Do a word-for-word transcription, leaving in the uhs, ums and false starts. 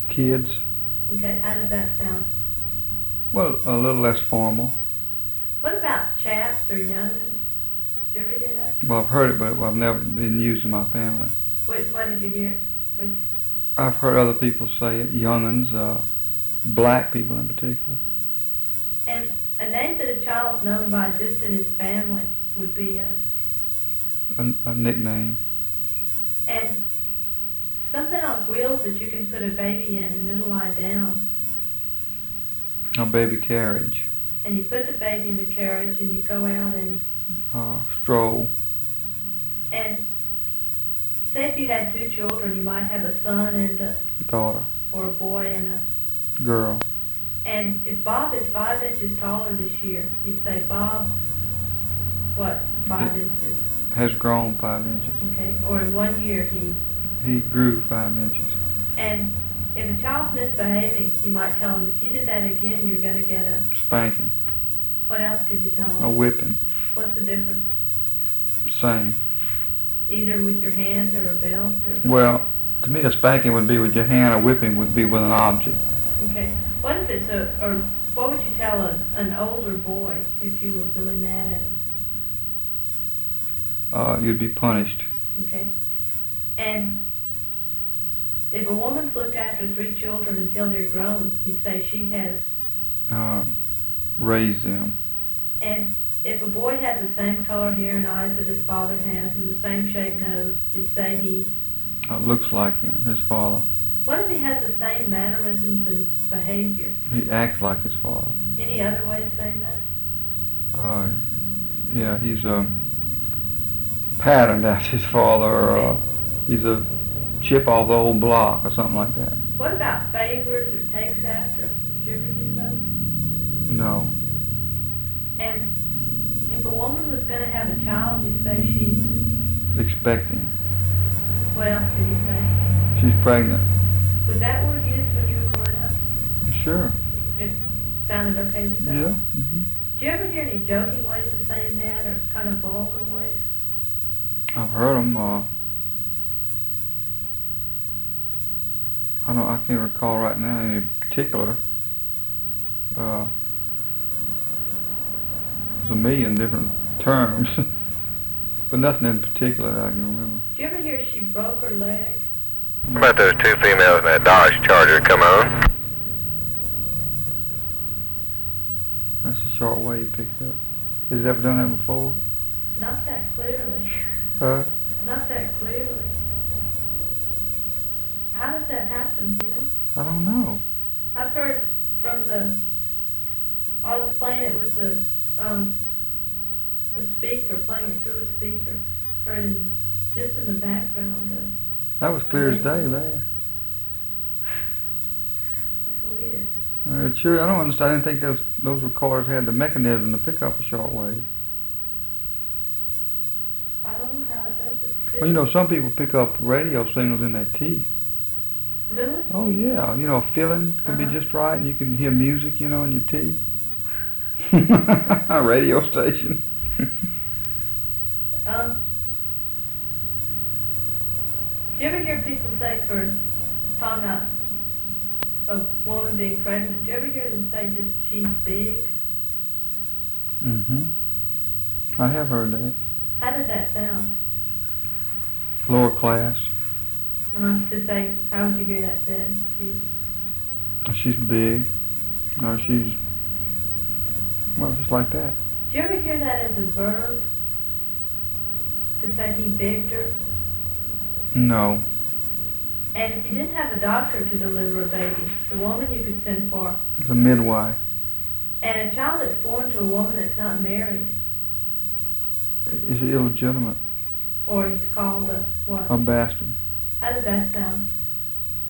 kids. Okay, how does that sound? Well, a little less formal. What about chaps or young'uns? Did you ever hear that? Well, I've heard it, but I've never been used in my family. What, what did you hear? Which, I've heard other people say it, young'uns, uh, black people in particular. and a name that a child's known by just in his family would be a... A, a nickname. And something on wheels that you can put a baby in and it'll lie down. A baby carriage. And you put the baby in the carriage and you go out and... Uh, stroll. And say if you had two children, you might have a son and a... Daughter. Or a boy and a... Girl. And if Bob is five inches taller this year, you'd say, Bob, what, five It inches? has grown five inches. Okay, or in one year he... He grew five inches. And if a child's misbehaving, you might tell him, if you do that again, you're going to get a... Spanking. What else could you tell him? A whipping. What's the difference? Same. Either with your hand or a belt or... Well, to me a spanking would be with your hand, a whipping would be with an object. Okay. What if it's a... or what would you tell a, an older boy if you were really mad at him? Uh, you'd be punished. Okay. And if a woman's looked after three children until they're grown, you'd say she has... Uh, raise them. And if a boy has the same color hair and eyes that his father has and the same shaped nose, you'd say he... Uh, looks like him, his father. What if he has the same mannerisms and behavior? He acts like his father. Any other way of saying that? Uh, yeah, he's a... patterned after his father, or uh, he's a chip off the old block, or something like that. What about favors or takes after? Did you ever use those? No. And if a woman was going to have a child, you'd say she's... Expecting. What else could you say? She's pregnant. Was that word used when you were growing up? Sure. It sounded okay to say? Yeah. Mm-hmm. Do you ever hear any joking ways of saying that, or kind of vulgar ways? I've heard them. Uh, I don't. I can't recall right now any particular. Uh, there's a million different terms, but nothing in particular that I can remember. Do you ever hear she broke her leg? How about those two females in that Dodge Charger? Come on. That's a short way you picked up. Has he ever done that before? Not that clearly. Huh? Not that clearly. How does that happen, do you know? I don't know. I've heard from the... I was playing it with the... Um, a speaker, playing it through a speaker. Heard in, just in the background. Uh, That was clear as day there. that's weird. Uh, sure, I don't understand. I didn't think those those recorders had the mechanism to pick up a short wave. I don't know how it does it. Well, you know, some people pick up radio signals in their teeth. Really? Oh yeah, you know, feeling can Uh-huh. be just right, and you can hear music, you know, in your teeth. A radio station. Um, do you ever hear people say, for talking about a woman being pregnant, do you ever hear them say just she's big? Mm-hmm. I have heard that. How does that sound? Lower class. Uh, to say, how would you hear that said? She's, She's big. Or she's, well, just like that. do you ever hear that as a verb? To say he bigged her? No. And if you didn't have a doctor to deliver a baby, the woman you could send for, It's a midwife. and a child that's born to a woman that's not married, Is illegitimate. or he's called a what? A bastard. How does that sound?